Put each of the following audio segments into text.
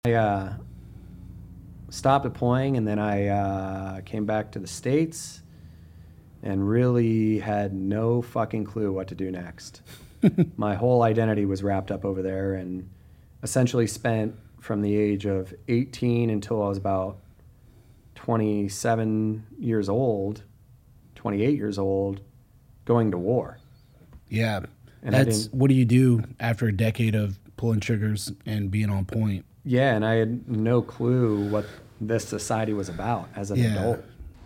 I stopped deploying, and then I came back to the States and really had no fucking clue what to do next. My whole identity was wrapped up over there, and essentially spent from the age of 18 until I was about 27 years old, 28 years old, going to war. Yeah. And I That's didn't, what do you do after a decade of pulling triggers and being on point? yeah, and I had no clue what this society was about as an Yeah. adult.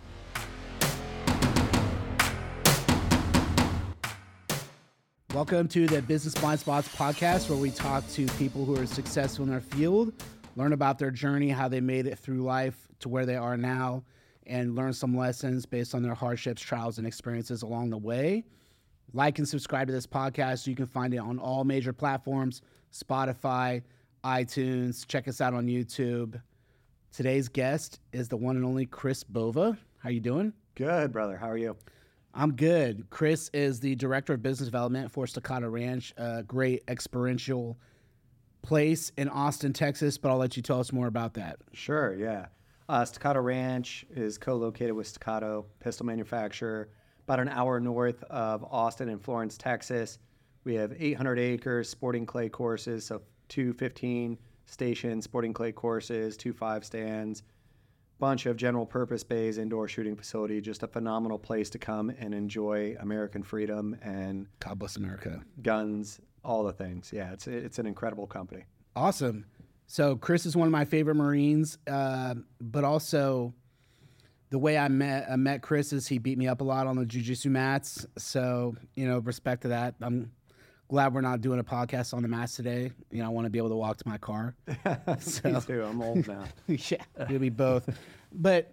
Welcome to the Business Blind Spots podcast, where we talk to people who are successful in their field, learn about their journey, how they made it through life to where they are now, and learn some lessons based on their hardships, trials, and experiences along the way. Like and subscribe to this podcast. You can find it on all major platforms, Spotify, iTunes. Check us out on YouTube. Today's guest is the one and only Chris Bova. How you doing? Good, brother. How are you? I'm good. Chris is the Director of Business Development for Staccato Ranch, a great experiential place in Austin, Texas, but I'll let you tell us more about that. Sure, yeah. Staccato Ranch is co-located with Staccato Pistol Manufacturer, about an hour north of Austin and Florence, Texas. We have 800 acres, sporting clay courses, so 2 15-station sporting clay courses, 2 5-stands, bunch of general purpose bays, indoor shooting facility, just a phenomenal place to come and enjoy American freedom and God bless America. guns, all the things. Yeah, it's an incredible company. Awesome. So Chris is one of my favorite Marines, but also the way I met Chris is he beat me up a lot on the jiu-jitsu mats. So, respect to that. I'm glad we're not doing a podcast on the mats today. I want to be able to walk to my car. Me too. I'm old now. Yeah, we'll be both. But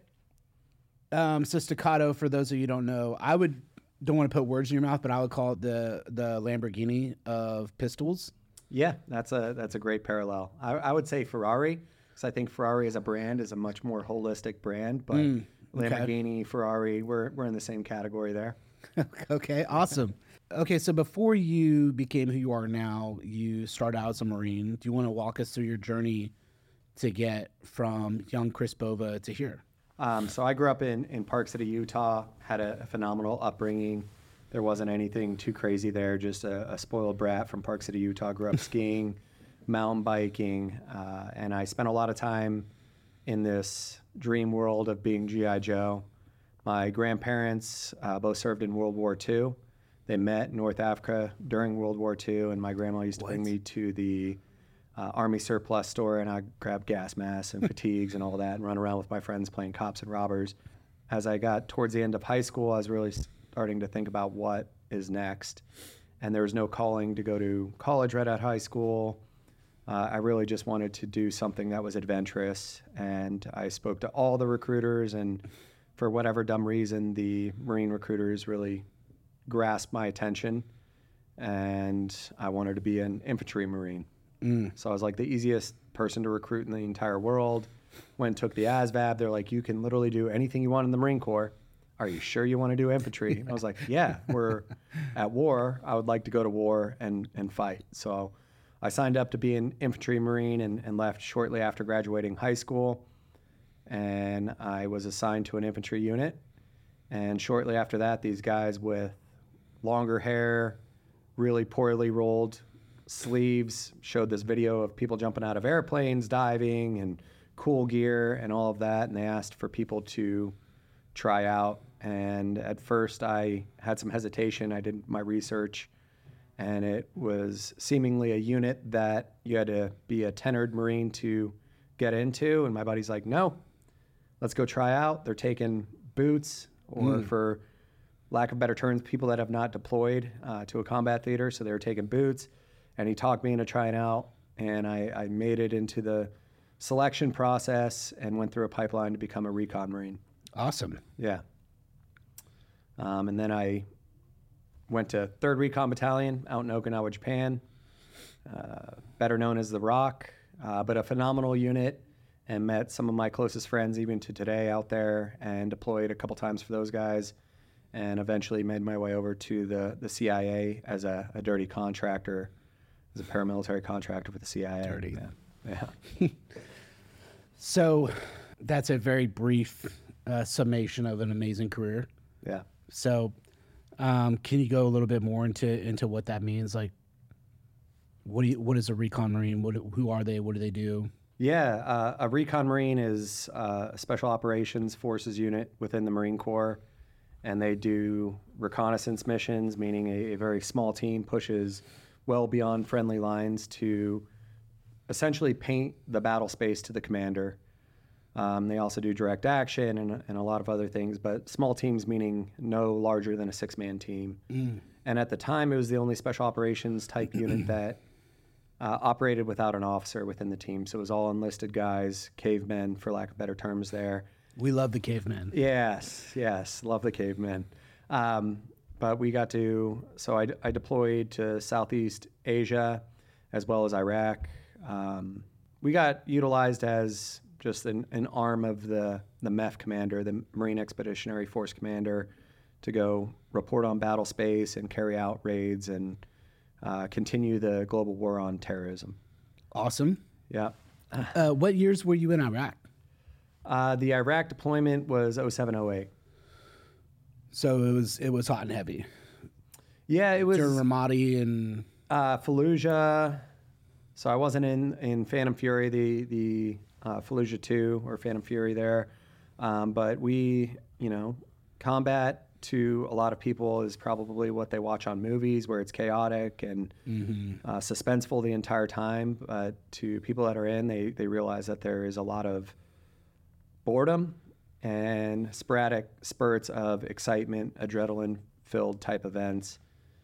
so Staccato, for those of you who don't know, don't want to put words in your mouth, but I would call it the Lamborghini of pistols. Yeah, that's a great parallel. I would say Ferrari, because I think Ferrari as a brand is a much more holistic brand, but Lamborghini, Ferrari, we're in the same category there. Okay, awesome. Okay, so before you became who you are now, you started out as a Marine. Do you want to walk us through your journey to get from young Chris Bova to here? So I grew up in Park City, Utah, had a phenomenal upbringing. There wasn't anything too crazy there, just a spoiled brat from Park City, Utah. Grew up skiing, mountain biking, and I spent a lot of time in this dream world of being G.I. Joe. My grandparents both served in World War II. They met in North Africa during World War II, and my grandma used to bring me to the Army surplus store, and I'd grab gas masks and fatigues and all that and run around with my friends playing cops and robbers. As I got towards the end of high school, I was really starting to think about what is next. And there was no calling to go to college right out of high school. I really just wanted to do something that was adventurous. And I spoke to all the recruiters, and for whatever dumb reason, the Marine recruiters really grasped my attention. And I wanted to be an infantry Marine. So I was like the easiest person to recruit in the entire world. Went and took the ASVAB. They're like, you can literally do anything you want in the Marine Corps. Are you sure you want to do infantry? I was like, yeah, we're at war. I would like to go to war and fight. So I signed up to be an infantry Marine and left shortly after graduating high school. And I was assigned to an infantry unit. And shortly after that, these guys with longer hair, really poorly rolled sleeves showed this video of people jumping out of airplanes, diving, and cool gear and all of that. And they asked for people to try out. And at first I had some hesitation. I did my research, and it was seemingly a unit that you had to be a tenured Marine to get into. And my buddy's like, no, let's go try out. They're taking boots, or for lack of better terms, people that have not deployed to a combat theater. So they were taking boots. And he talked me into trying out, and I made it into the selection process and went through a pipeline to become a recon Marine. Awesome. Yeah. And then I went to 3rd Recon Battalion out in Okinawa, Japan, better known as the Rock, but a phenomenal unit, and met some of my closest friends even to today out there, and deployed a couple times for those guys, and eventually made my way over to the CIA as a dirty contractor, as a paramilitary contractor for the CIA. Dirty. Yeah. So that's a very brief summation of an amazing career. Yeah. So can you go a little bit more into what that means? Like, what is a recon Marine? Who are they? What do they do? Yeah, a recon Marine is a special operations forces unit within the Marine Corps, and they do reconnaissance missions, meaning a very small team pushes well beyond friendly lines to essentially paint the battle space to the commander. They also do direct action and a lot of other things, but small teams meaning no larger than a 6-man team. And at the time, it was the only special operations type unit that operated without an officer within the team. So it was all enlisted guys, cavemen, for lack of better terms there. We love the cavemen. Yes, love the cavemen. But we got to, so I deployed to Southeast Asia as well as Iraq. We got utilized as just an arm of the MEF commander, the Marine Expeditionary Force Commander, to go report on battle space and carry out raids and continue the global war on terrorism. Awesome. Yeah. What years were you in Iraq? The Iraq deployment was 07-08. So it was hot and heavy. Yeah, it was during Ramadi and Fallujah. So I wasn't in Phantom Fury, the Fallujah 2 or Phantom Fury there. But we, combat to a lot of people is probably what they watch on movies, where it's chaotic and suspenseful the entire time. But to people that are in, they realize that there is a lot of boredom and sporadic spurts of excitement, adrenaline-filled type events.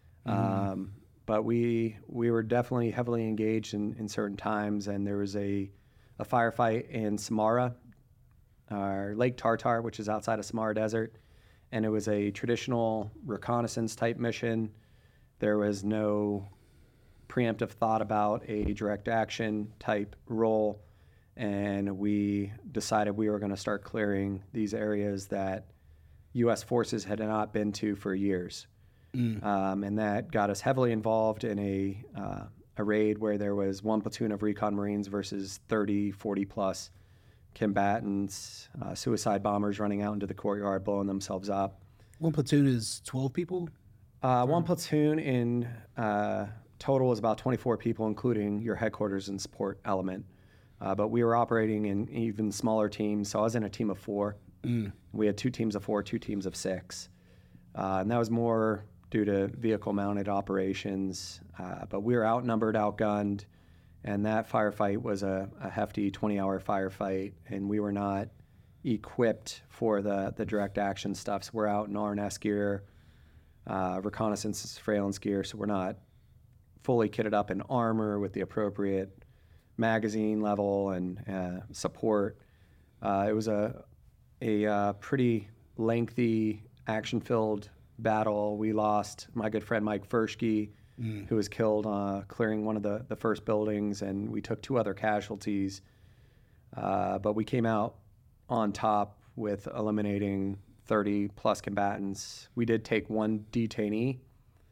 But we were definitely heavily engaged in certain times, and there was a firefight in Samara, Lake Tartar, which is outside of Samara Desert, and it was a traditional reconnaissance type mission. There was no preemptive thought about a direct action type role, and we decided we were going to start clearing these areas that U.S. forces had not been to for years. And that got us heavily involved in a raid where there was one platoon of recon Marines versus 30, 40 plus combatants, suicide bombers running out into the courtyard, blowing themselves up. One platoon is 12 people? One platoon in total is about 24 people, including your headquarters and support element. But we were operating in even smaller teams. So I was in a team of 4. We had 2 teams of 4, 2 teams of 6. And that was more due to vehicle-mounted operations. But we were outnumbered, outgunned, and that firefight was a hefty 20-hour firefight, and we were not equipped for the direct action stuff. So we're out in RNS gear, reconnaissance surveillance gear, so we're not fully kitted up in armor with the appropriate magazine level and support. It was a pretty lengthy, action-filled battle. We lost my good friend Mike Ferschke, who was killed clearing one of the first buildings, and we took 2 other casualties. But we came out on top with eliminating 30-plus combatants. We did take 1 detainee,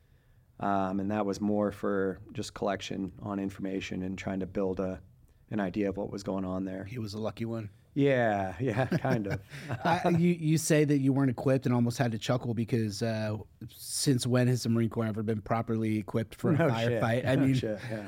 and that was more for just collection on information and trying to build an idea of what was going on there. He was a lucky one. Yeah, kind of. You say that you weren't equipped and almost had to chuckle because since when has the Marine Corps ever been properly equipped for a firefight? I mean,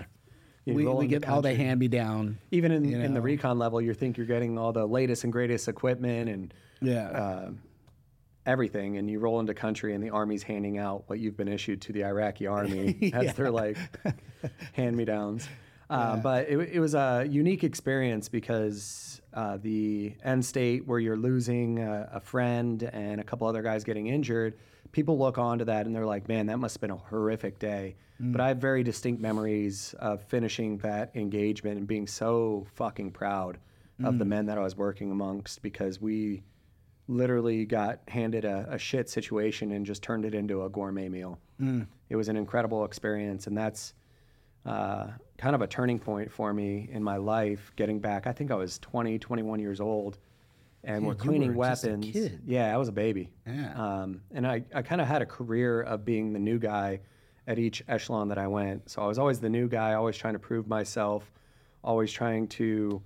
we get all the hand-me-down. Even in the recon level, you think you're getting all the latest and greatest equipment and everything, and you roll into country and the Army's handing out what you've been issued to the Iraqi Army as their hand-me-downs. But it was a unique experience because the end state where you're losing a friend and a couple other guys getting injured, people look onto that and they're like, man, that must have been a horrific day. But I have very distinct memories of finishing that engagement and being so fucking proud of the men that I was working amongst, because we literally got handed a shit situation and just turned it into a gourmet meal. It was an incredible experience, and that's kind of a turning point for me in my life, getting back. I think I was 20, 21 years old, and we're cleaning weapons. Just a kid. Yeah, I was a baby. Yeah. And I kind of had a career of being the new guy at each echelon that I went. So I was always the new guy, always trying to prove myself, always trying to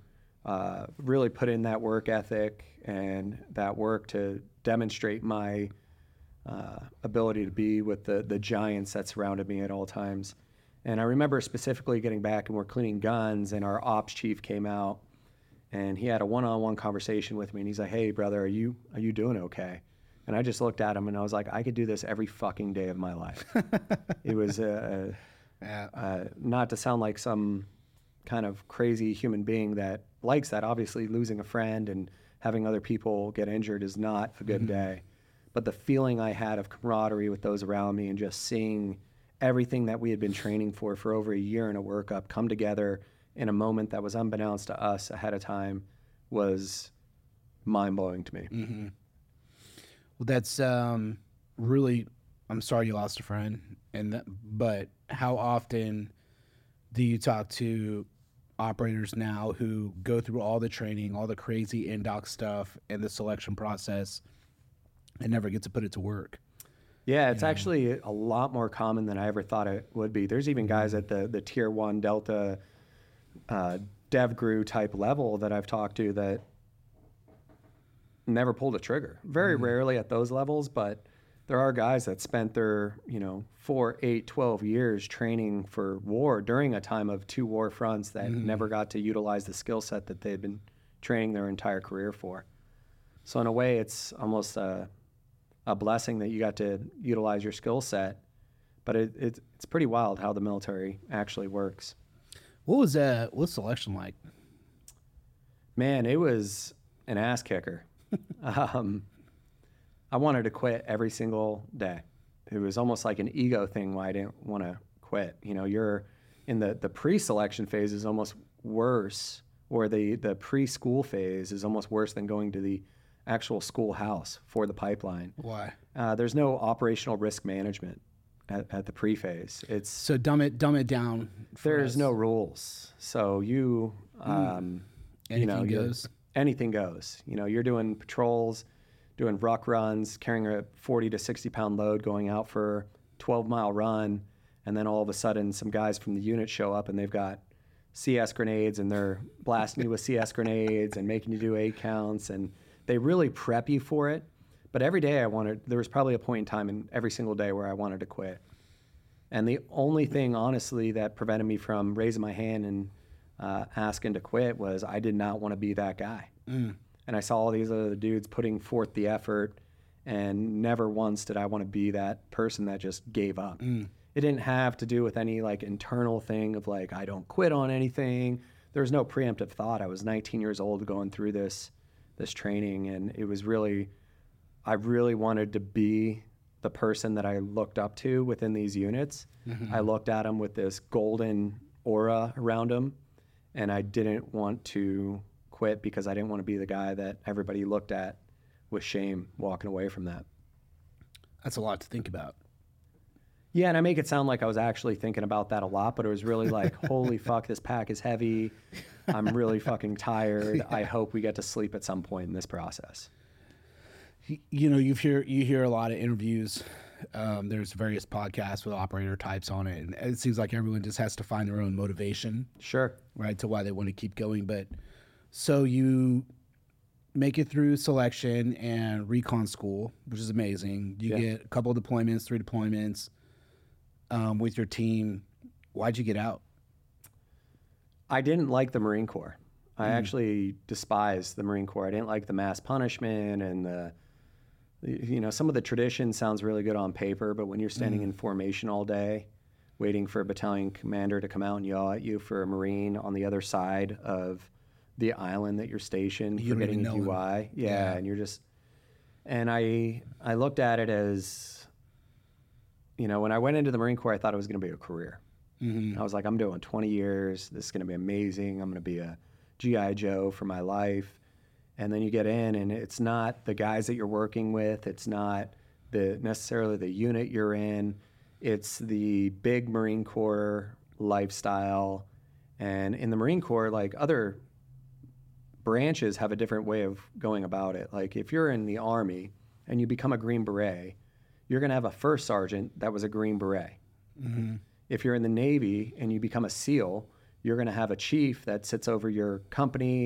really put in that work ethic and that work to demonstrate my ability to be with the giants that surrounded me at all times. And I remember specifically getting back and we're cleaning guns, and our ops chief came out, and he had a one-on-one conversation with me, and he's like, "Hey, brother, are you doing okay?" And I just looked at him and I was like, I could do this every fucking day of my life. It was not to sound like some kind of crazy human being that likes that. Obviously, losing a friend and having other people get injured is not a good day. But the feeling I had of camaraderie with those around me and just seeing everything that we had been training for over a year in a workup come together in a moment that was unbeknownst to us ahead of time was mind-blowing to me. Mm-hmm. Well, that's really, I'm sorry you lost a friend, but how often do you talk to operators now who go through all the training, all the crazy in-doc stuff and the selection process and never get to put it to work? Yeah, it's actually a lot more common than I ever thought it would be. There's even guys at the tier 1 Delta DevGru type level that I've talked to that never pulled a trigger. Very rarely at those levels, but there are guys that spent their, 4, 8, 12 years training for war during a time of 2 war fronts that never got to utilize the skill set that they'd been training their entire career for. So in a way, it's almost a blessing that you got to utilize your skill set, but it's pretty wild how the military actually works. What's selection like? Man, it was an ass kicker. I wanted to quit every single day. It was almost like an ego thing why I didn't want to quit. You're in the pre-selection phase is almost worse, or the preschool phase is almost worse than going to the actual schoolhouse for the pipeline. Why? There's no operational risk management at the pre-phase. It's so dumb it down. There's no rules. So anything goes. Anything goes. You're doing patrols, doing ruck runs, carrying a 40 to 60 pound load, going out for a 12-mile run, and then all of a sudden some guys from the unit show up and they've got CS grenades and they're blasting you with CS grenades and making you do 8 counts, and they really prep you for it. But every day there was probably a point in time in every single day where I wanted to quit. And the only thing, honestly, that prevented me from raising my hand and asking to quit was I did not want to be that guy. And I saw all these other dudes putting forth the effort, and never once did I want to be that person that just gave up. It didn't have to do with any internal thing of I don't quit on anything. There was no preemptive thought. I was 19 years old going through this training, and it was really, I really wanted to be the person that I looked up to within these units. I looked at them with this golden aura around them, and I didn't want to quit because I didn't want to be the guy that everybody looked at with shame walking away from that. That's a lot to think about. Yeah, and I make it sound like I was actually thinking about that a lot, but it was really holy fuck, this pack is heavy. I'm really fucking tired. I hope we get to sleep at some point in this process. You hear a lot of interviews. There's various podcasts with operator types on it, and it seems like everyone just has to find their own motivation. Sure. Right, to why they want to keep going. But so you make it through selection and recon school, which is amazing. You get a couple of deployments, 3 deployments with your team. Why'd you get out? I didn't like the Marine Corps. I actually despised the Marine Corps. I didn't like the mass punishment and some of the tradition sounds really good on paper, but when you're standing in formation all day, waiting for a battalion commander to come out and yell at you for a Marine on the other side of the island that you're stationed for getting a DUI. Yeah, and you're just, and I looked at it as, when I went into the Marine Corps, I thought it was going to be a career. I was like, I'm doing 20 years. This is going to be amazing. I'm going to be a G.I. Joe for my life. And then you get in, and it's not the guys that you're working with. It's not necessarily the unit you're in. It's the big Marine Corps lifestyle. And in the Marine Corps, other branches have a different way of going about it. If you're in the Army and you become a Green Beret, you're going to have a first sergeant that was a Green Beret. If you're in the Navy and you become a SEAL, you're going to have a chief that sits over your company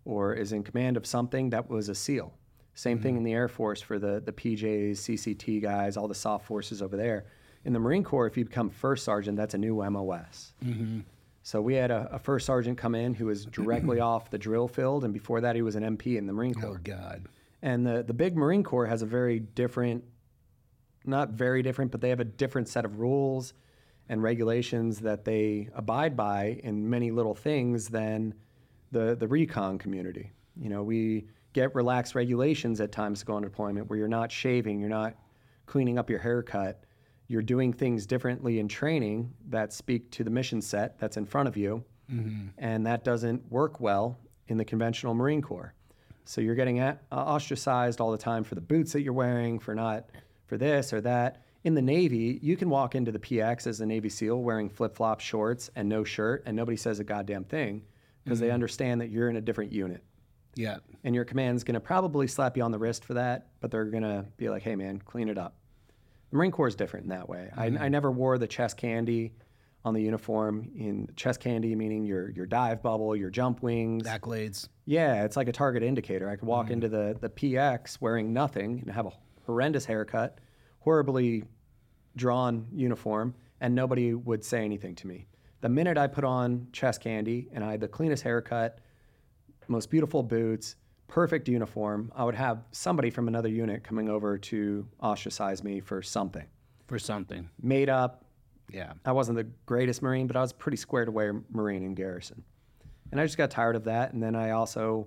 or is in command of something, that was a SEAL. Same thing in the Air Force for the PJs, CCT guys, all the soft forces over there. In the Marine Corps, if you become first sergeant, that's a new MOS. So we had a first sergeant come in who was directly off the drill field, and before that he was an MP in the Marine Corps. Oh, God. And the big Marine Corps has a very different, not very different, but they have a different set of rules and regulations that they abide by in many little things than the recon community. You know, we get relaxed regulations at times to go on deployment where you're not shaving, you're not cleaning up your haircut, you're doing things differently in training that speak to the mission set that's in front of you, and that doesn't work well in the conventional Marine Corps. So you're getting ostracized all the time for the boots that you're wearing, for this or that. In the Navy, you can walk into the PX as a Navy SEAL wearing flip-flop shorts and no shirt, and nobody says a goddamn thing because they understand that you're in a different unit. Yeah. And your command's going to probably slap you on the wrist for that, but they're going to be like, hey, man, clean it up. The Marine Corps is different in that way. I never wore the chest candy on the uniform. In chest candy, meaning your dive bubble, your jump wings. Accolades. Yeah, it's like a target indicator. I could walk into the PX wearing nothing and have a horrendous haircut, horribly drawn uniform, and nobody would say anything to me. The minute I put on chest candy and I had the cleanest haircut, most beautiful boots, perfect uniform, I would have somebody from another unit coming over to ostracize me for something. For something. Made up. Yeah. I wasn't the greatest Marine, but I was a pretty squared away Marine in garrison. And I just got tired of that. And then I also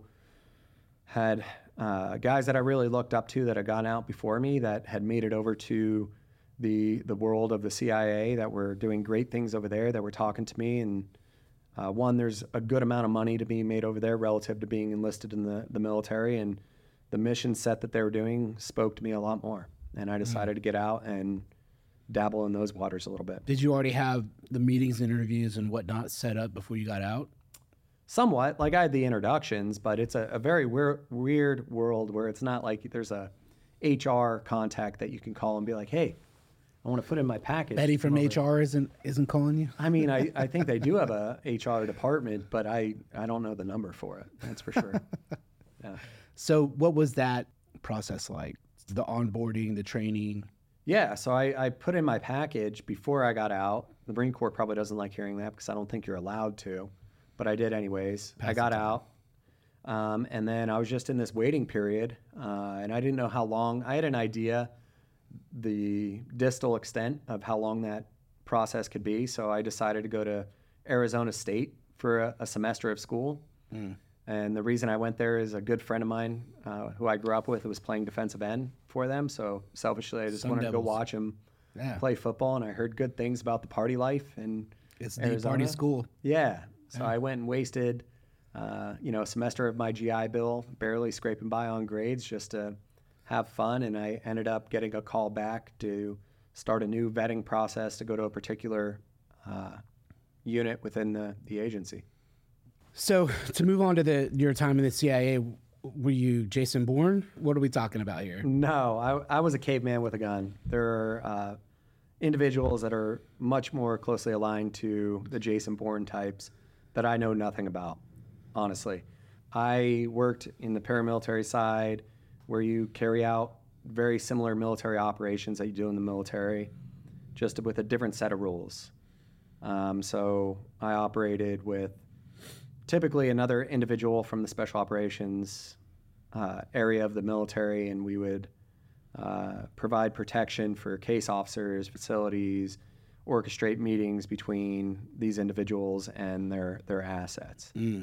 had guys that I really looked up to that had gone out before me that had made it over to the world of the CIA, that were doing great things over there, that were talking to me. And one, there's a good amount of money to be made over there relative to being enlisted in the military. And the mission set that they were doing spoke to me a lot more. And I decided to get out and dabble in those waters a little bit. Did you already have the meetings, interviews, and whatnot set up before you got out? Somewhat. Like I had the introductions, but it's a very weird world where it's not like there's a HR contact that you can call and be like, hey, I want to put in my package. Betty from HR isn't calling you? I mean, I think they do have a HR department, but I don't know the number for it. That's for sure. Yeah. So what was that process like? The onboarding, the training? Yeah, so I put in my package before I got out. The Marine Corps probably doesn't like hearing that because I don't think you're allowed to, but I did anyways. I got out, and then I was just in this waiting period, and I didn't know how long. I had an idea, the distal extent of how long that process could be, so I decided to go to Arizona State for a semester of school. And the reason I went there is a good friend of mine who I grew up with was playing defensive end for them. So selfishly, I just wanted to go watch him play football. And I heard good things about the party life in It's Arizona. the party school. Yeah. So I went and wasted, a semester of my GI Bill, barely scraping by on grades just to have fun. And I ended up getting a call back to start a new vetting process to go to a particular unit within the agency. So to move on to your time in the CIA, were you Jason Bourne? What are we talking about here? No, I was a caveman with a gun. There are individuals that are much more closely aligned to the Jason Bourne types that I know nothing about, honestly. I worked in the paramilitary side where you carry out very similar military operations that you do in the military, just with a different set of rules. So I operated with typically another individual from the special operations area of the military, and we would provide protection for case officers, facilities, orchestrate meetings between these individuals and their assets. Yeah.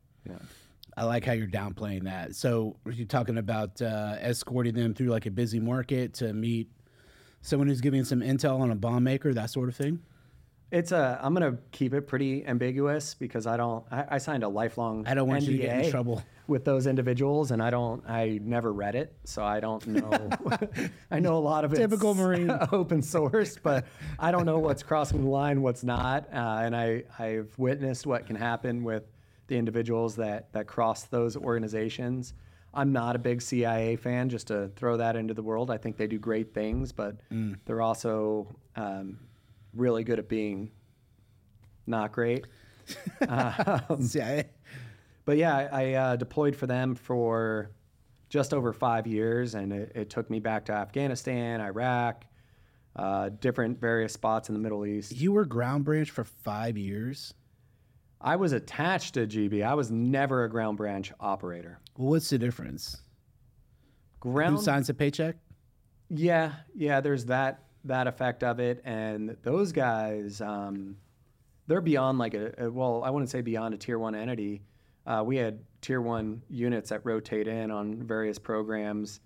I like how you're downplaying that. So are you talking about escorting them through like a busy market to meet someone who's giving some intel on a bomb maker, that sort of thing? I'm going to keep it pretty ambiguous because I signed a lifelong I don't want NDA you to get in trouble with those individuals, and I never read it, so I don't know. I know a lot of it's Typical Marine. Open source, but I don't know what's crossing the line, what's not, and I've witnessed what can happen with the individuals that cross those organizations. I'm not a big CIA fan, just to throw that into the world. I think they do great things, but they're also really good at being not great. CIA. But yeah, I deployed for them for just over 5 years, and it took me back to Afghanistan, Iraq, different various spots in the Middle East. You were ground branch for 5 years? I was attached to GB. I was never a ground branch operator. Well, what's the difference? Who Ground, signs the paycheck? yeah, there's that effect of it, and those guys, they're beyond like well, I wouldn't say beyond a tier 1 entity. We had tier 1 units that rotate in on various programs.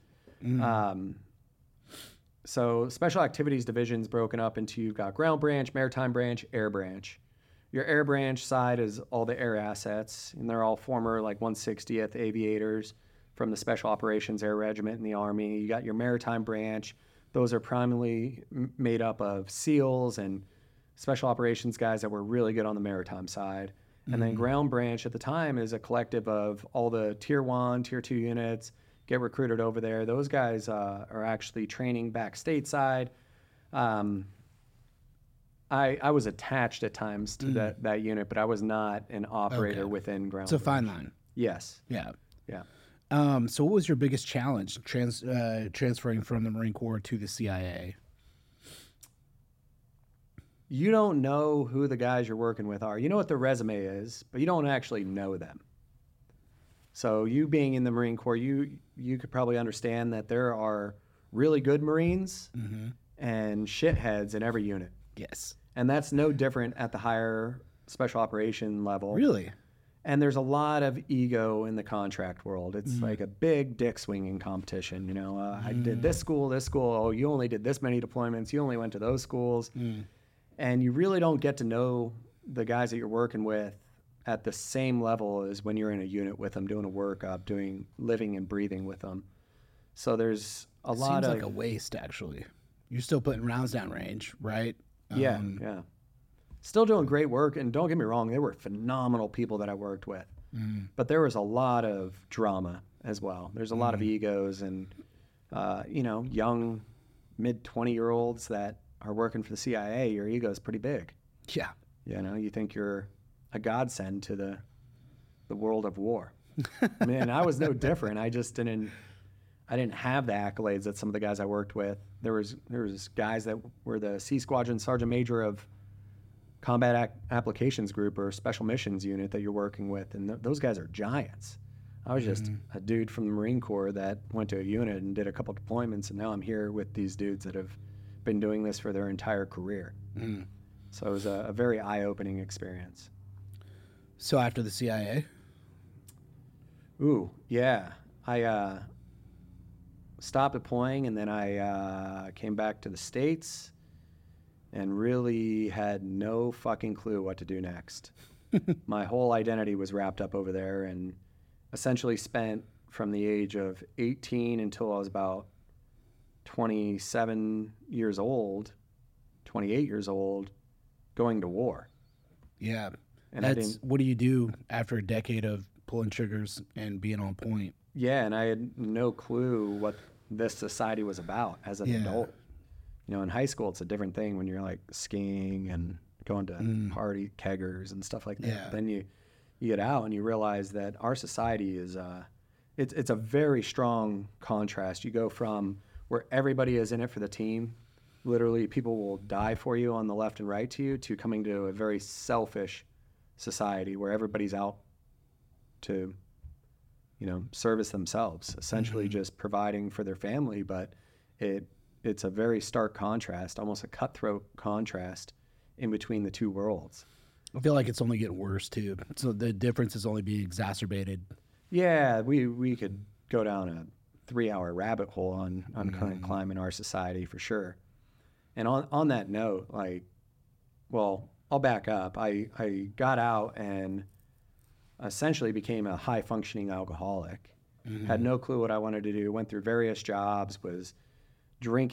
So special activities division's broken up into, you've got ground branch, maritime branch, air branch. Your air branch side is all the air assets, and they're all former like 160th aviators from the Special Operations Air Regiment in the Army. You got your maritime branch. Those are primarily made up of SEALs and special operations guys that were really good on the maritime side. And then ground branch at the time is a collective of all the tier 1, tier 2 units, get recruited over there. Those guys are actually training back stateside. I was attached at times to that unit, but I was not an operator within ground. It's a fine line. Yes. Yeah. Yeah. So what was your biggest challenge transferring from the Marine Corps to the CIA? You don't know who the guys you're working with are. You know what their resume is, but you don't actually know them. So you being in the Marine Corps, you could probably understand that there are really good Marines and shitheads in every unit. Yes. And that's no different at the higher special operation level. Really? And there's a lot of ego in the contract world. It's like a big dick swinging competition. You know, I did this school. Oh, you only did this many deployments. You only went to those schools. And you really don't get to know the guys that you're working with at the same level as when you're in a unit with them, doing a workup, living and breathing with them. So there's a lot of... Seems like a waste, actually. You're still putting rounds down range, right? Yeah. Still doing great work, and don't get me wrong, they were phenomenal people that I worked with. But there was a lot of drama as well. There's a lot of egos and, young mid-20-year-olds that are working for the CIA. Your ego is pretty big. Yeah. You know, you think you're a godsend to the world of war. I mean, I was no different. I just didn't have the accolades that some of the guys I worked with. There was guys that were the C Squadron Sergeant Major of Combat Applications Group or Special Missions Unit that you're working with, and those guys are giants. I was just a dude from the Marine Corps that went to a unit and did a couple deployments, and now I'm here with these dudes that have been doing this for their entire career. So it was a very eye-opening experience. So after the CIA? Ooh, yeah. I stopped deploying, and then I came back to the States and really had no fucking clue what to do next. My whole identity was wrapped up over there, and essentially spent from the age of 18 until I was about 27 years old, 28 years old, going to war. Yeah. And what do you do after a decade of pulling triggers and being on point? Yeah, and I had no clue what this society was about as an adult. You know, in high school, it's a different thing when you're like skiing and going to party keggers and stuff like that. Yeah. Then you get out and you realize that our society is, it's a very strong contrast. You go from where everybody is in it for the team, literally people will die for you on the left and right to coming to a very selfish society where everybody's out to, service themselves, essentially just providing for their family. But it's a very stark contrast, almost a cutthroat contrast in between the two worlds. I feel like it's only getting worse too. So the difference is only being exacerbated. Yeah, we could go down a 3-hour rabbit hole on current climate in our society for sure. And on that note, I'll back up. I got out and essentially became a high functioning alcoholic. Had no clue what I wanted to do. Went through various jobs, was trying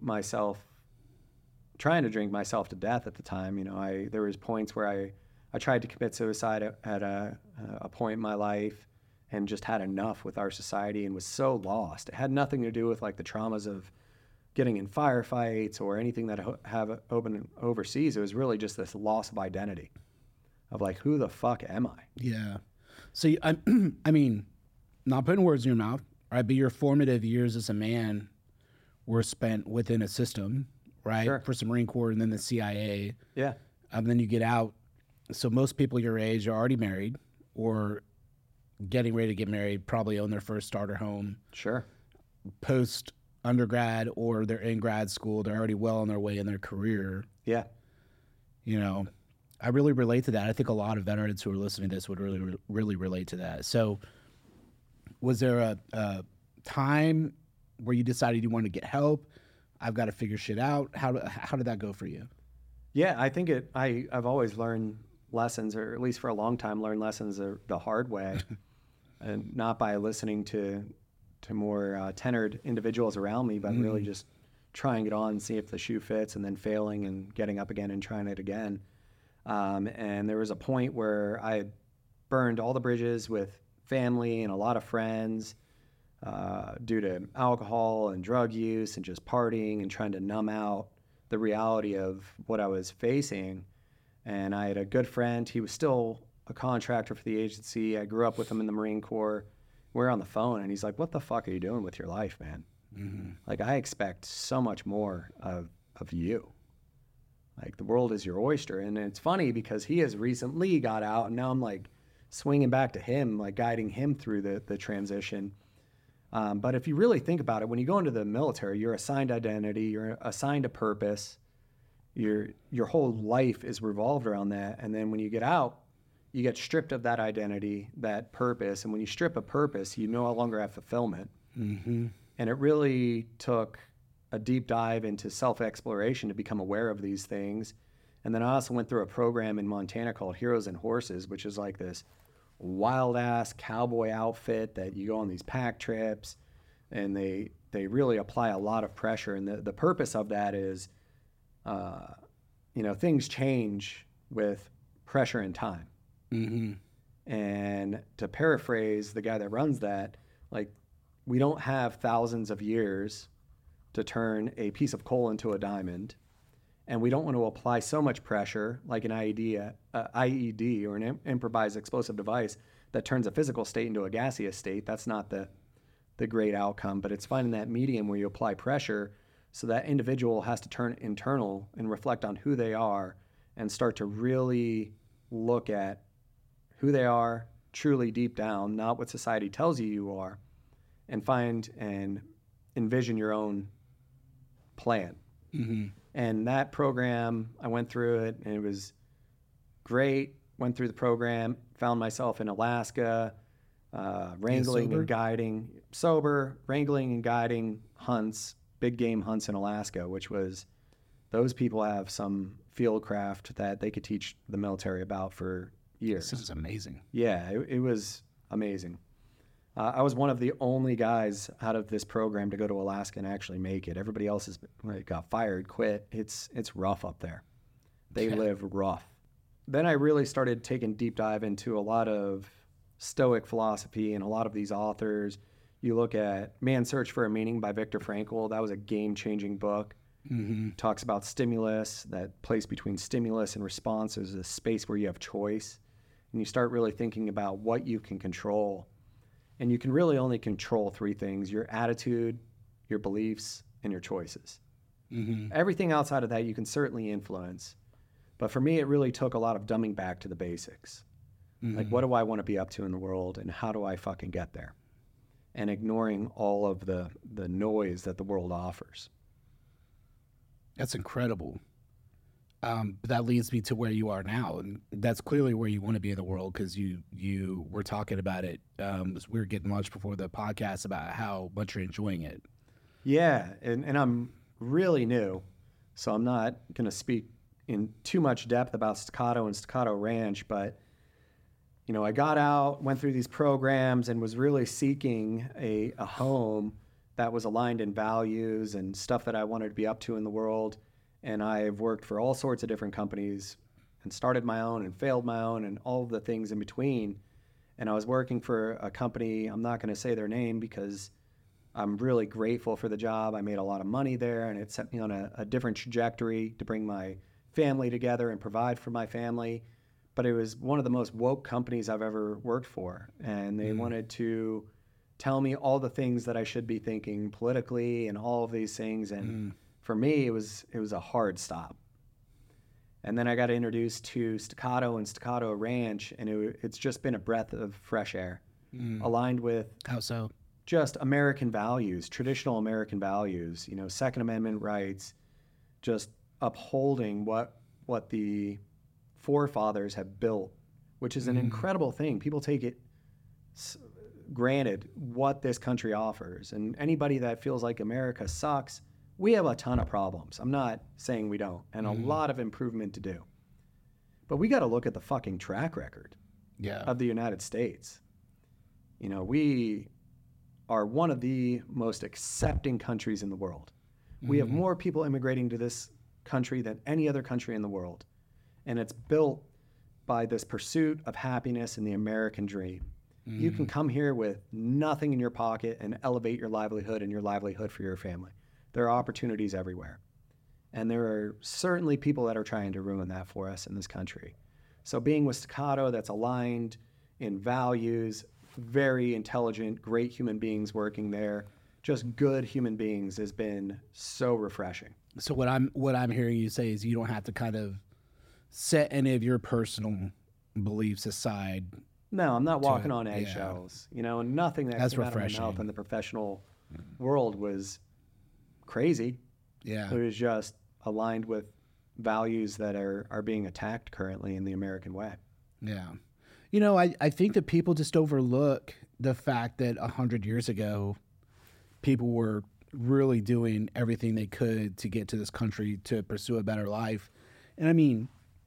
to drink myself to death at the time. There was points where I tried to commit suicide at a point in my life and just had enough with our society and was so lost. It had nothing to do with like the traumas of getting in firefights or anything that I have open overseas. It was really just this loss of identity of like, who the fuck am I? Yeah. So, I mean, not putting words in your mouth, right? But your formative years as a man were spent within a system, right? Sure. First the Marine Corps and then the CIA. Yeah. Then you get out. So most people your age are already married or getting ready to get married, probably own their first starter home. Sure. Post undergrad or they're in grad school. They're already well on their way in their career. Yeah. You know, I really relate to that. I think a lot of veterans who are listening to this would really relate to that. So was there a time where you decided you wanted to get help? I've got to figure shit out. How did that go for you? Yeah, I think I've always learned lessons, or at least for a long time, learned lessons the hard way, and not by listening to more tenured individuals around me, but really just trying it on, see if the shoe fits, and then failing and getting up again and trying it again. And there was a point where I had burned all the bridges with family and a lot of friends due to alcohol and drug use and just partying and trying to numb out the reality of what I was facing. And I had a good friend. He was still a contractor for the agency. I grew up with him in the Marine Corps. We're on the phone, and he's like, "What the fuck are you doing with your life, man? Like, I expect so much more of you. Like, the world is your oyster." And it's funny because he has recently got out, and now I'm like swinging back to him, like guiding him through the transition. But if you really think about it, when you go into the military, you're assigned identity, you're assigned a purpose, your whole life is revolved around that. And then when you get out, you get stripped of that identity, that purpose. And when you strip a purpose, you no longer have fulfillment. And it really took a deep dive into self-exploration to become aware of these things. And then I also went through a program in Montana called Heroes and Horses, which is like this wild-ass cowboy outfit that you go on these pack trips, and they really apply a lot of pressure. And the purpose of that is, things change with pressure and time. And to paraphrase the guy that runs that, like, we don't have thousands of years to turn a piece of coal into a diamond. And we don't want to apply so much pressure, like an IED or an improvised explosive device that turns a physical state into a gaseous state. That's not the great outcome, but it's finding that medium where you apply pressure so that individual has to turn internal and reflect on who they are and start to really look at who they are truly deep down, not what society tells you are, and find and envision your own plan. And that program, I went through it, and it was great. Went through the program, found myself in Alaska, wrangling and guiding, wrangling and guiding hunts, big game hunts in Alaska, which was, those people have some field craft that they could teach the military about for years. This is amazing. Yeah, it was amazing. I was one of the only guys out of this program to go to Alaska and actually make it. Everybody else got fired, quit. It's rough up there. They live rough. Then I really started taking deep dive into a lot of Stoic philosophy and a lot of these authors. You look at Man's Search for a Meaning by Viktor Frankl. That was a game-changing book. Talks about stimulus, that place between stimulus and response is a space where you have choice. And you start really thinking about what you can control. And you can really only control three things: your attitude, your beliefs, and your choices. Everything outside of that you can certainly influence. But for me, it really took a lot of dumbing back to the basics. Like, what do I want to be up to in the world, and how do I fucking get there? And ignoring all of the noise that the world offers. That's incredible. But that leads me to where you are now, and that's clearly where you want to be in the world, because you were talking about it. We were getting lunch before the podcast about how much you're enjoying it. Yeah, and I'm really new, so I'm not going to speak in too much depth about Staccato and Staccato Ranch, but I got out, went through these programs, and was really seeking a home that was aligned in values and stuff that I wanted to be up to in the world. And I've worked for all sorts of different companies and started my own and failed my own and all of the things in between. And I was working for a company, I'm not going to say their name because I'm really grateful for the job. I made a lot of money there, and it set me on a different trajectory to bring my family together and provide for my family. but it was one of the most woke companies I've ever worked for. And they wanted to tell me all the things that I should be thinking politically and all of these things. And for me, it was a hard stop. And then I got introduced to Staccato and Staccato Ranch, and it's just been a breath of fresh air, aligned with How so? just American values, traditional American values, you know, Second Amendment rights, just upholding what the forefathers have built, which is an incredible thing. People take it granted what this country offers. And anybody that feels like America sucks, we have a ton of problems. I'm not saying we don't, and a lot of improvement to do. But we got to look at the fucking track record of the United States. You know, we are one of the most accepting countries in the world. We have more people immigrating to this country than any other country in the world. And it's built by this pursuit of happiness and the American dream. You can come here with nothing in your pocket and elevate your livelihood and your livelihood for your family. There are opportunities everywhere. And there are certainly people that are trying to ruin that for us in this country. So being with Staccato, that's aligned in values, very intelligent, great human beings working there, just good human beings, has been so refreshing. So what I'm hearing you say is you don't have to kind of set any of your personal beliefs aside. No, I'm not walking on eggshells. You know, nothing that That's came out of my refreshing. mouth in the professional world was crazy. Yeah. It was just aligned with values that are being attacked currently in the American way. Yeah. You know, I think that people just overlook the fact that 100 years ago, people were really doing everything they could to get to this country to pursue a better life. And I mean,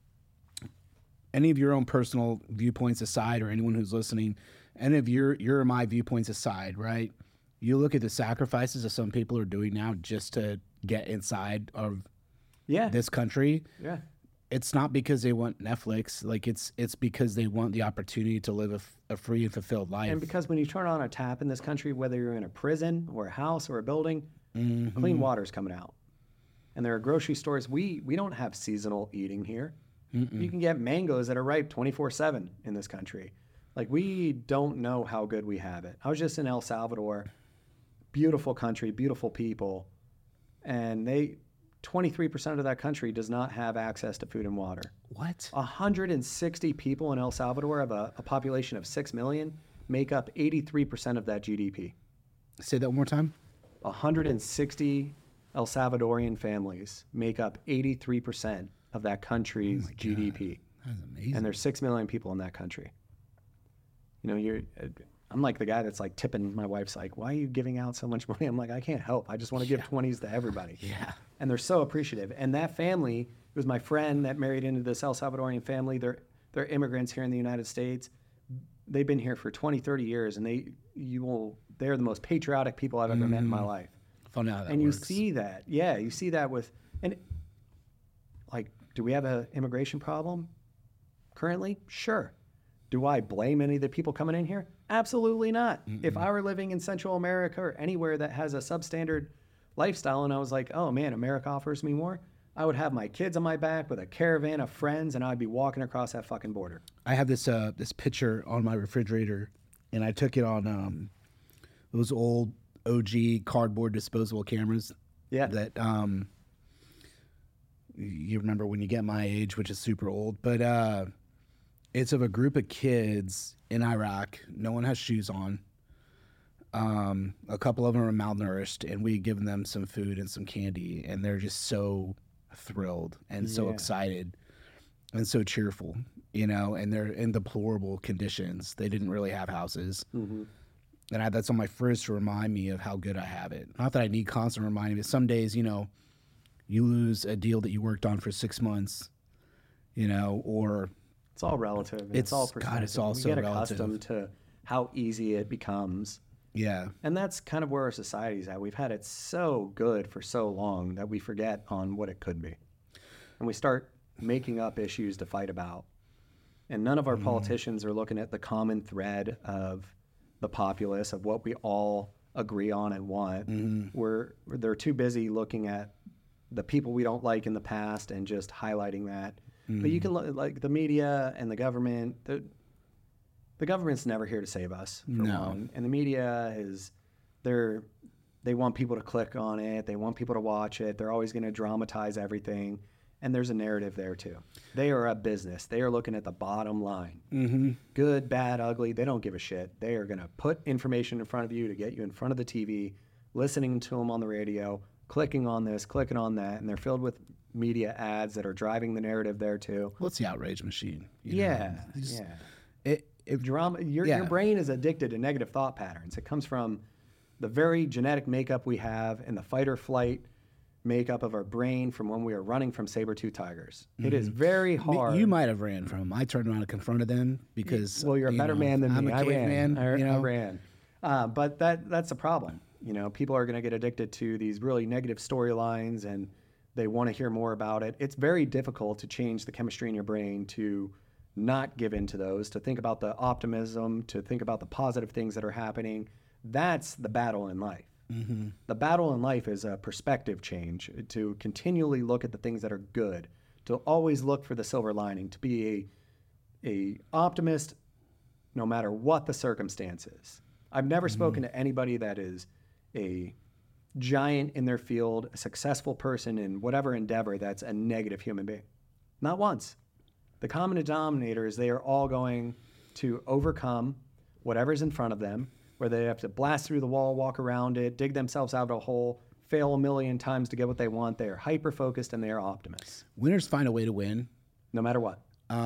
any of your own personal viewpoints aside, or anyone who's listening, any of your or my viewpoints aside, right? You look at the sacrifices that some people are doing now just to get inside of this country. Yeah. It's not because they want Netflix. Like it's because they want the opportunity to live a free and fulfilled life. And because when you turn on a tap in this country, whether you're in a prison or a house or a building, clean water's coming out. And there are grocery stores. We don't have seasonal eating here. You can get mangoes that are ripe 24/7 in this country. Like, we don't know how good we have it. I was just in El Salvador. Beautiful country, beautiful people. And 23% of that country does not have access to food and water. What? 160 people in El Salvador of a population of 6 million make up 83% of that GDP. Say that one more time. 160 El Salvadorian families make up 83% of that country's GDP. That's amazing. And there's 6 million people in that country. You know, I'm like the guy that's like tipping. My wife's like, why are you giving out so much money? I'm like, I can't help. I just want to give 20s to everybody. Yeah. And they're so appreciative. And that family, it was my friend that married into this El Salvadorian family. They're immigrants here in the United States. They've been here for 20, 30 years, and they're the most patriotic people I've ever met in my life. Fun how that And works. you see that. Yeah, you see that with, and like, do we have an immigration problem currently? Sure. Do I blame any of the people coming in here? Absolutely not. If I were living in Central America or anywhere that has a substandard lifestyle and I was like, oh man, America offers me more, I would have my kids on my back with a caravan of friends and I'd be walking across that fucking border. I have this picture on my refrigerator, and I took it on those old OG cardboard disposable cameras. Yeah. That you remember when you get my age, which is super old, but it's of a group of kids in Iraq. No one has shoes on. A couple of them are malnourished, and we given them some food and some candy, and they're just so thrilled and so excited and so cheerful, you know, and they're in deplorable conditions. They didn't really have houses. And that's on my fridge to remind me of how good I have it. Not that I need constant reminding, but some days, you know, you lose a deal that you worked on for 6 months, you know, or it's all relative. And It's- all God, perspective. it's all we so get relative. accustomed to how easy it becomes. yeah. And that's kind of where our society's at. We've had it so good for so long that we forget on what it could be. And we start making up issues to fight about. And none of our politicians are looking at the common thread of the populace, of what we all agree on and want. They're too busy looking at the people we don't like in the past and just highlighting that. But you can look like the media and the government. The government's never here to save us, for one. And the media they want people to click on it. They want people to watch it. They're always going to dramatize everything. And there's a narrative there too. They are a business. They are looking at the bottom line. Mm-hmm. Good, bad, ugly. They don't give a shit. They are going to put information in front of you to get you in front of the TV, listening to them on the radio, clicking on this, clicking on that. And they're filled with media ads that are driving the narrative there too. Well, it's the outrage machine. Yeah. Your brain is addicted to negative thought patterns. It comes from the very genetic makeup we have and the fight or flight makeup of our brain from when we were running from saber-toothed tigers. Mm-hmm. It is very hard. You might have ran from them. I turned around and confronted them because... Well, you're a better man than me. I'm a caveman. I ran. But that's a problem. People are going to get addicted to these really negative storylines and they want to hear more about it. It's very difficult to change the chemistry in your brain to not give in to those, to think about the optimism, to think about the positive things that are happening. That's the battle in life. Mm-hmm. The battle in life is a perspective change, to continually look at the things that are good, to always look for the silver lining, to be a optimist no matter what the circumstances. I've never spoken to anybody that is a giant in their field, a successful person in whatever endeavor that's a negative human being. Not once. The common denominator is they are all going to overcome whatever's in front of them, where they have to blast through the wall, walk around it, dig themselves out of a hole, fail a million times to get what they want. They are hyper-focused and they are optimists. Winners find a way to win. No matter what.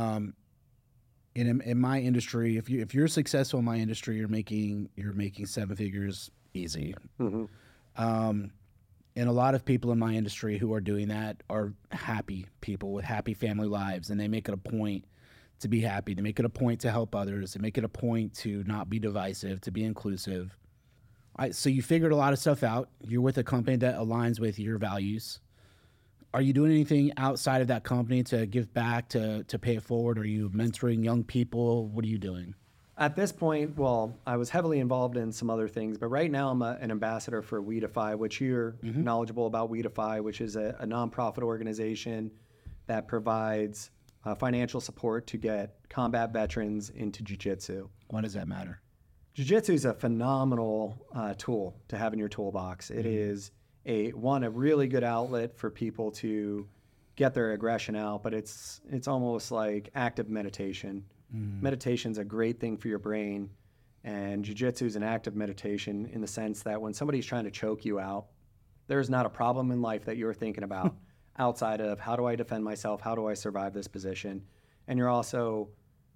In my industry, if you're successful in my industry, you're making 7 figures easy. Mm-hmm. And a lot of people in my industry who are doing that are happy people with happy family lives, and they make it a point to be happy. They make it a point to help others. They make it a point to not be divisive, to be inclusive. So you figured a lot of stuff out. You're with a company that aligns with your values. Are you doing anything outside of that company to give back, to pay it forward? Are you mentoring young people? What are you doing? At this point, well, I was heavily involved in some other things, but right now I'm an ambassador for Weedify, which you're knowledgeable about. Weedify, which is a nonprofit organization that provides financial support to get combat veterans into jiu-jitsu. Why does that matter? Jiu-jitsu is a phenomenal tool to have in your toolbox. It is a really good outlet for people to get their aggression out, but it's almost like active meditation. Meditation's a great thing for your brain, and jiu-jitsu is an active meditation in the sense that when somebody's trying to choke you out, there's not a problem in life that you're thinking about outside of how do I defend myself, how do I survive this position. And you're also,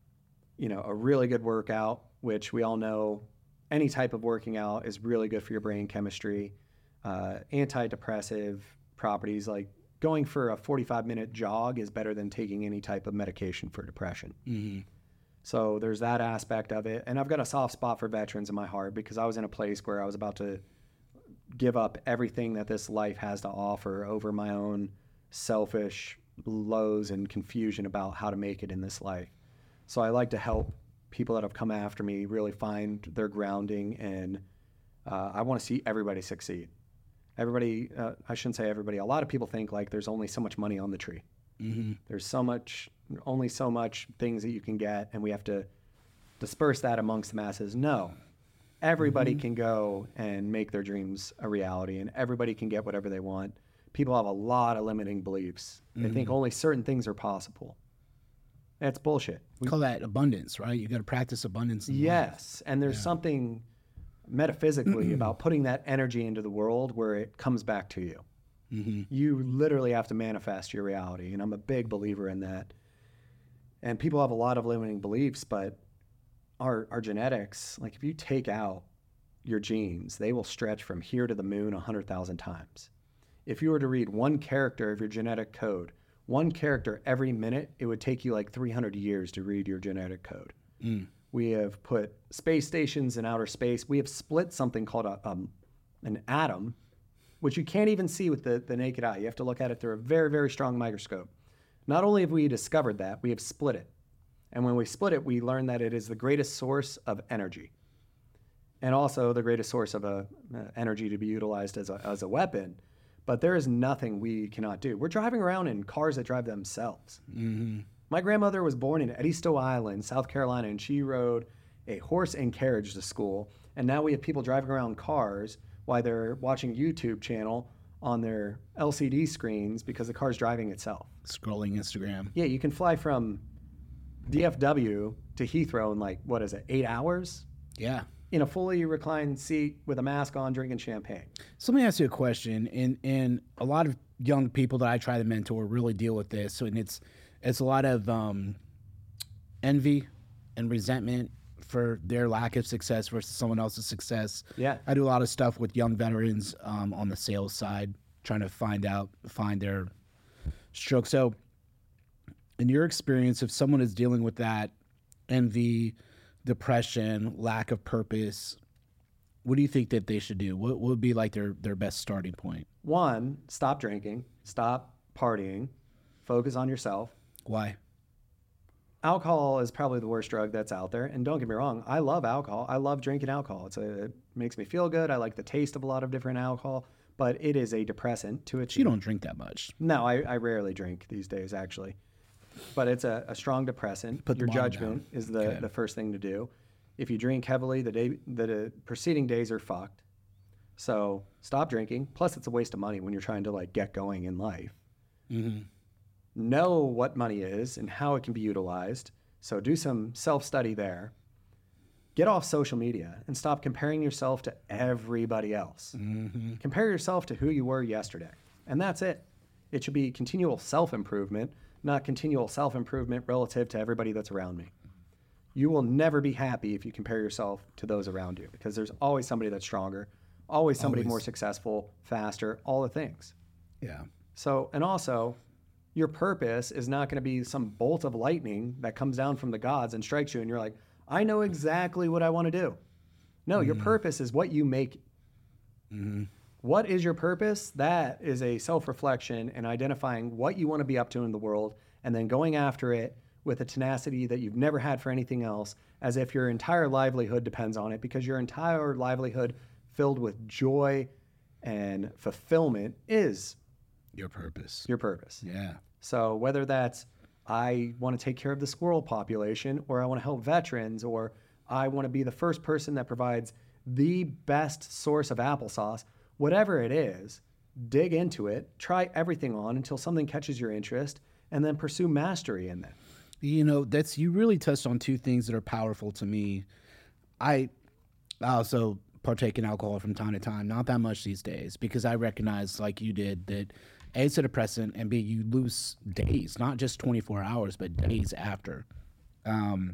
a really good workout, which we all know any type of working out is really good for your brain chemistry. Antidepressive properties, like going for a 45-minute jog is better than taking any type of medication for depression. Mm-hmm. So there's that aspect of it. And I've got a soft spot for veterans in my heart because I was in a place where I was about to give up everything that this life has to offer over my own selfish lows and confusion about how to make it in this life. So I like to help people that have come after me really find their grounding, and I want to see everybody succeed. Everybody, I shouldn't say everybody, a lot of people think like there's only so much money on the tree. Mm-hmm. There's only so much things that you can get, and we have to disperse that amongst the masses. No, everybody can go and make their dreams a reality, and everybody can get whatever they want. People have a lot of limiting beliefs. They think only certain things are possible. That's bullshit. We call that abundance, right? You got to practice abundance. Yes, and there's something metaphysically about putting that energy into the world where it comes back to you. Mm-hmm. You literally have to manifest your reality, and I'm a big believer in that. And people have a lot of limiting beliefs, but our genetics, like if you take out your genes, they will stretch from here to the moon 100,000 times. If you were to read one character of your genetic code, one character every minute, it would take you like 300 years to read your genetic code. We have put space stations in outer space. We have split something called an atom, which you can't even see with the naked eye. You have to look at it through a very, very strong microscope. Not only have we discovered that, we have split it. And when we split it, we learned that it is the greatest source of energy, and also the greatest source of energy to be utilized as a weapon. But there is nothing we cannot do. We're driving around in cars that drive themselves. Mm-hmm. My grandmother was born in Edisto Island, South Carolina, and she rode a horse and carriage to school. And now we have people driving around cars while they're watching YouTube channel on their LCD screens because the car's driving itself. Scrolling Instagram. Yeah, you can fly from DFW to Heathrow in like, 8 hours? Yeah. In a fully reclined seat with a mask on, drinking champagne. So let me ask you a question. And a lot of young people that I try to mentor really deal with this. So, and it's a lot of envy and resentment for their lack of success versus someone else's success. Yeah. I do a lot of stuff with young veterans on the sales side, trying to find their stroke. So in your experience, if someone is dealing with that envy, depression, lack of purpose, what do you think that they should do? What would be like their best starting point? 1, stop drinking, stop partying, focus on yourself. Why? Alcohol is probably the worst drug that's out there. And don't get me wrong, I love alcohol. I love drinking alcohol. It makes me feel good. I like the taste of a lot of different alcohol, but it is a depressant to achieve. You don't drink that much. No, I rarely drink these days, actually. But it's a strong depressant. Put the Your bottle judgment down. is the first thing to do. If you drink heavily, the preceding days are fucked. So stop drinking. Plus, it's a waste of money when you're trying to like get going in life. Mm-hmm. Know what money is and how it can be utilized. So do some self-study there. Get off social media and stop comparing yourself to everybody else. Mm-hmm. Compare yourself to who you were yesterday. And that's it. It should be continual self-improvement, not continual self-improvement relative to everybody that's around me. You will never be happy if you compare yourself to those around you because there's always somebody that's stronger, always somebody more successful, faster, all the things. Yeah. So, and also, your purpose is not going to be some bolt of lightning that comes down from the gods and strikes you and you're like, I know exactly what I want to do. No, your purpose is what you make it. Mm-hmm. What is your purpose? That is a self-reflection and identifying what you want to be up to in the world and then going after it with a tenacity that you've never had for anything else, as if your entire livelihood depends on it, because your entire livelihood filled with joy and fulfillment is Your purpose. your purpose. Yeah. So whether that's I want to take care of the squirrel population, or I want to help veterans, or I want to be the first person that provides the best source of applesauce, whatever it is, dig into it, try everything on until something catches your interest, and then pursue mastery in that. You know, you really touched on two things that are powerful to me. I also partake in alcohol from time to time, not that much these days, because I recognize, like you did, that A, it's a depressant, and B, you lose days, not just 24 hours, but days after. And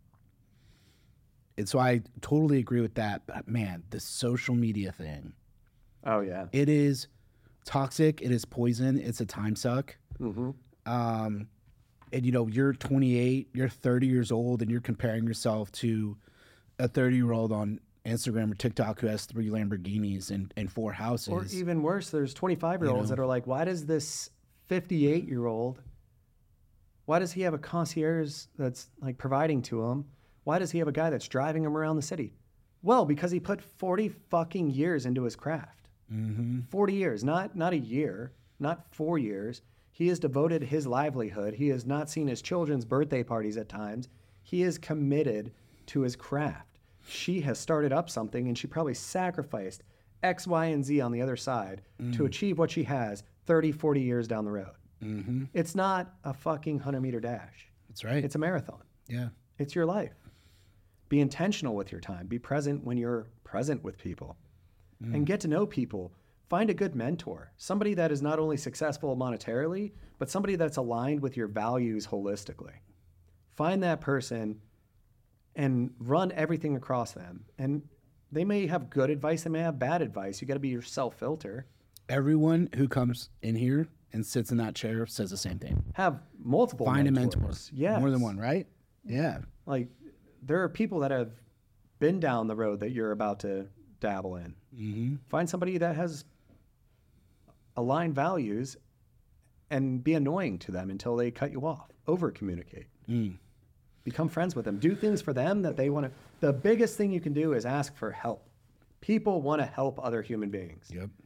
so I totally agree with that. But man, the social media thing, Oh, yeah. it is toxic. It is poison. It's a time suck. Mm-hmm. And you know, you're 28, you're 30 years old, and you're comparing yourself to a 30-year-old on Instagram or TikTok who has 3 Lamborghinis and 4 houses. Or even worse, there's 25-year-olds that are like, why does this 58-year-old, why does he have a concierge that's like providing to him? Why does he have a guy that's driving him around the city? Well, because he put 40 fucking years into his craft. Mm-hmm. 40 years, not a year, not 4 years. He has devoted his livelihood. He has not seen his children's birthday parties at times. He is committed to his craft. She has started up something and she probably sacrificed X, Y, and Z on the other side to achieve what she has 30, 40 years down the road. Mm-hmm. It's not a fucking 100-meter dash. That's right. It's a marathon. Yeah. It's your life. Be intentional with your time. Be present when you're present with people. And get to know people. Find a good mentor. Somebody that is not only successful monetarily, but somebody that's aligned with your values holistically. Find that person and run everything across them. And they may have good advice, they may have bad advice. You got to be your self-filter. Everyone who comes in here and sits in that chair says the same thing. Have multiple Find mentors. a mentor. Yes. More than one, right? Yeah. Like, there are people that have been down the road that you're about to dabble in. Mm-hmm. Find somebody that has aligned values and be annoying to them until they cut you off. Over communicate. Become friends with them. Do things for them that they want to. The biggest thing you can do is ask for help. People want to help other human beings. Yep.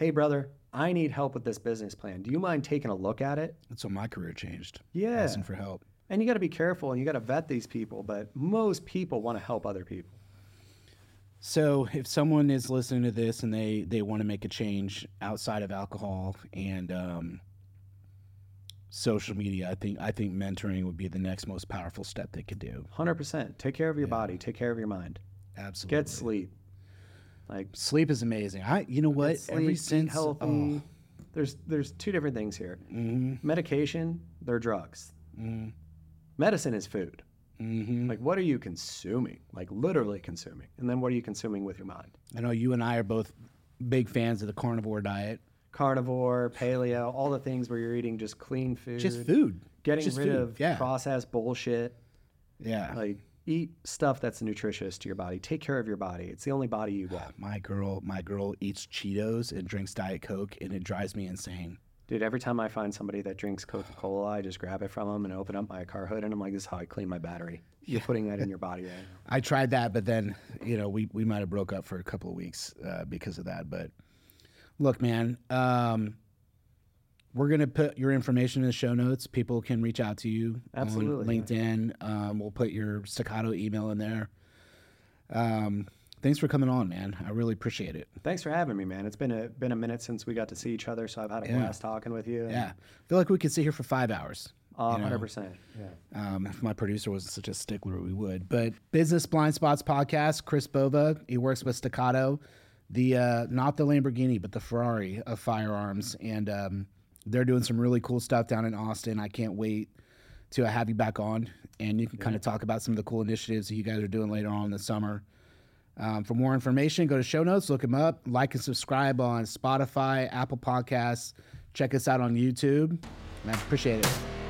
hey, brother, I need help with this business plan. Do you mind taking a look at it? That's when my career changed. Yeah. Asking for help. And you got to be careful and you got to vet these people, but most people want to help other people. So if someone is listening to this and they want to make a change outside of alcohol and social media, I think mentoring would be the next most powerful step they could do. 100%. Take care of your body. Take care of your mind. Absolutely. Get sleep. Like sleep is amazing. You know what? Sleep, eat healthy. There's two different things here. Medication, they're drugs. Medicine is food. Like, what are you consuming? Like, literally consuming. And then what are you consuming with your mind? I know you and I are both big fans of the carnivore diet. Carnivore, paleo, all the things where you're eating just clean food. Just food. Getting just rid food. of processed bullshit. Yeah. Like, eat stuff that's nutritious to your body. Take care of your body. It's the only body you got. My girl eats Cheetos and drinks Diet Coke, and it drives me insane. Dude, every time I find somebody that drinks Coca-Cola, I just grab it from them and open up my car hood, and I'm like, this is how I clean my battery. You're putting that in your body right now. I tried that, but then, we might have broke up for a couple of weeks because of that. But look, man, we're going to put your information in the show notes. People can reach out to you on LinkedIn. We'll put your Staccato email in there. Thanks for coming on, man. I really appreciate it. Thanks for having me, man. It's been a minute since we got to see each other, so I've had a blast talking with you. Yeah. I feel like we could sit here for 5 hours. 100%. Yeah. If my producer wasn't such a stickler, we would. But Business Blind Spots podcast, Chris Bova, he works with Staccato, not the Lamborghini, but the Ferrari of firearms. And they're doing some really cool stuff down in Austin. I can't wait to have you back on, and you can kind of talk about some of the cool initiatives that you guys are doing later on in the summer. For more information, go to show notes, look them up, like and subscribe on Spotify, Apple Podcasts. Check us out on YouTube. I appreciate it.